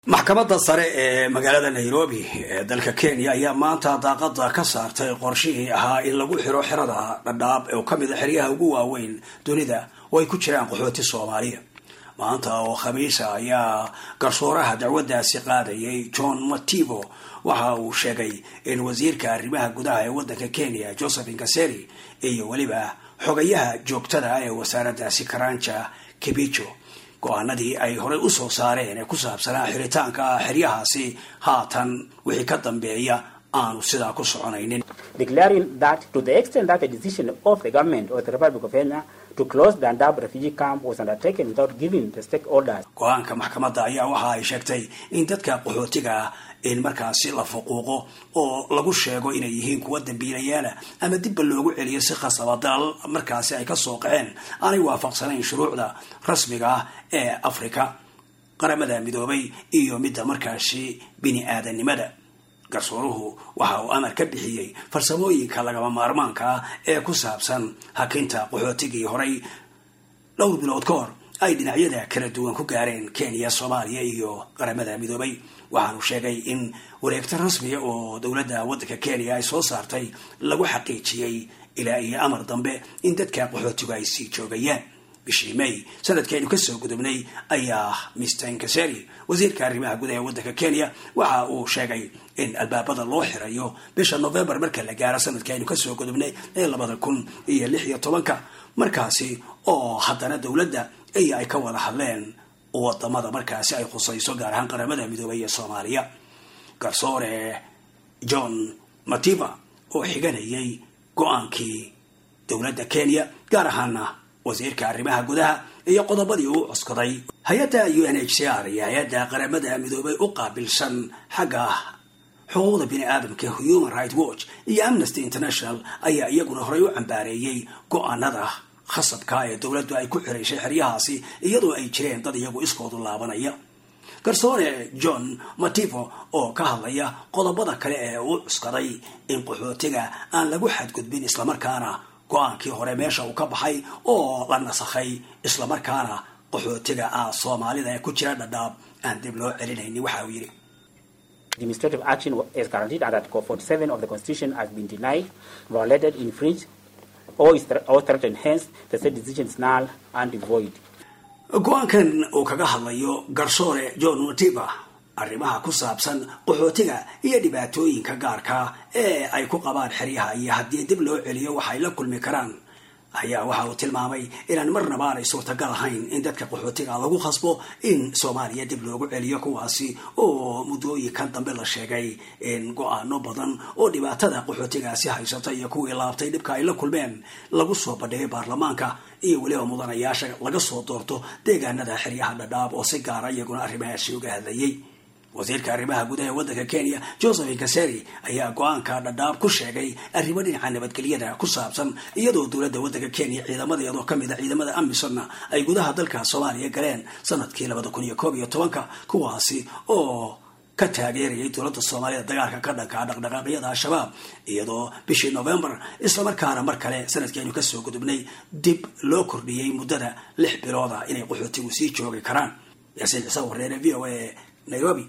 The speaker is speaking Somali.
maxkamadda sare ee magaalada Nairobi ee dalka Kenya ayaa maanta daaqada ka saartay qorshihii ahaa in lagu xiro xirada Dadaab oo kamid ah xiriyaha ugu waaweyn dunida oo ay ku jiraan qaxooti Soomaaliya. maanta oo khamiis ayaa garsooraha dacwadaasi qaadayay John Mativo waxa uu sheegay in wasiirka arrimaha gudaha ee waddanka Kenya Joseph Nkaseri iyo waliba xogayaha joogtada ee wasaaraddaasi Karanja Kibicho go'aanadii ay hore u soo saareen ee ku saabsanaa xiritaanka xiriyahaasi haatan wixii ka dambeeya aanu sidaa ku soconaynin. Declaring that to the extent that the decision of the government of the Republic of Kenya to close the Dadaab refugee camp was undertaken without giving the stakeholders. Go'aanka maxkamadda ayaa waxa ay sheegtay in dadka qaxootiga in markaasi la fuquuqo oo lagu sheego inay yihiin kuwa dambiilayaal ama dib loogu celiyo si khasab dal markaasi ay ka soo qaceen aanay waafaqsanayn shuruucda rasmiga ah ee Afrika, qaramada midoobay iyo midda markaasi bini'aadanimada. garsooruhu waxa uu amar ka bixiyay farsamooyinka lagama maarmaanka ah ee ku saabsan hakinta qaxootigii horay dhowr bilood ka hor ay dhinacyada kala duwan ku gaareen Kenya, Soomaaliya iyo qaramada midoobay. waxaanu sheegay in wareegta rasmi oo dowladda waddanka Kenya ay soo saartay lagu xaqiijiyay ilaa iyo amar dambe in dadka qaxootiga ay sii joogayaan. bishii May sanadkeenu ka soo gudubnay ayaa Mr. Nkaseri wasiirka arrimaha gudaha ee waddanka Kenya waxa uu sheegay in albaabada loo xirayo bisha November marka la gaaro sanadkeenu ka soo gudubnay ee 2016 markaasi oo haddana dowladda ay ka wada hadleen wadamada markaasi ay khusayso gaar ahaan qaramada midoobay ee Soomaaliya. garsoore John Mativo oo xiganayay go'aankii dowladda Kenya gaar ahaan wasiirka arrimaha gudaha iyo qodobadii uu cuskaday hay'adda UNHCR iyo hay'adda qaramada midoobay u qaabilsan xagga xuquuqda bini'aadamka Human Rights Watch iyo Amnesty International ayaa iyaguna horey u cambaareeyay go'aanada khasabka ee dowladdu ay ku xiraysay xiriyahaasi iyadoo ay jireen dad iyagu iskoodu laabanaya. garsoore John Mativo oo ka hadlaya qodobada kale ee uu cuskaday in qaxootiga aan lagu xadgudbin isla markaana go'aankii hore meesha uu ka baxay oo la nasakhay isla markaana qaxootiga Soomaalida ee ku jira Dadaab aan dib loo celinaynin. waxa uu yiri administrative action is guaranteed under Article 47 of the Constitution has been denied, violated, infringed or threatened. Hence the said decision is null and void. go'aankan uu kaga hadlayo garsoore John Mativo arrimaha ku saabsan qaxootiga iyo dhibaatooyinka gaarka ee ay ku qabaan xiriyaha iyo haddii dib loo celiyo waxay la kulmi karaan ayaa waxa uu tilmaamay inaan marnaba aanay suurtagal ahayn in dadka qaxootiga lagu khasbo in Soomaaliya dib loogu celiyo kuwaasi oo muddooyinkan dambe la sheegay in go'aano badan oo dhibaatada qaxootigaasi haysata iyo kuwii laabtay dhibka ay la kulmeen lagu soo bandhigay baarlamaanka iyo waliba mudanayaasha laga soo doorto deegaanada xiriyaha Dadaab oo si gaar ah iyaguna arrimahaasi uga hadlayay. wasiirka arrimaha gudaha ee waddanka Kenya Joseph Nkaseri ayaa go'aanka Dadaab ku sheegay arrimo dhinaca nabadgelyada ku saabsan iyadoo dowladda waddanka Kenya ciidamadeedu kamid ah ciidamada AMISOM ay gudaha dalka Soomaaliya galeen sanadkii 2011 kuwaasi oo ka taageerayay dowladda Soomaaliya dagaalka ka dhanka dhaqdhaqaaqyada Al-Shabaab iyadoo bishii November isla markaana mar kale sanadkeenu ka soo gudubnay dib loo kordhiyay muddada 6 bilood inay qaxootigu sii joogi karaan. yaasiin ciise wareere VOA Nairobi.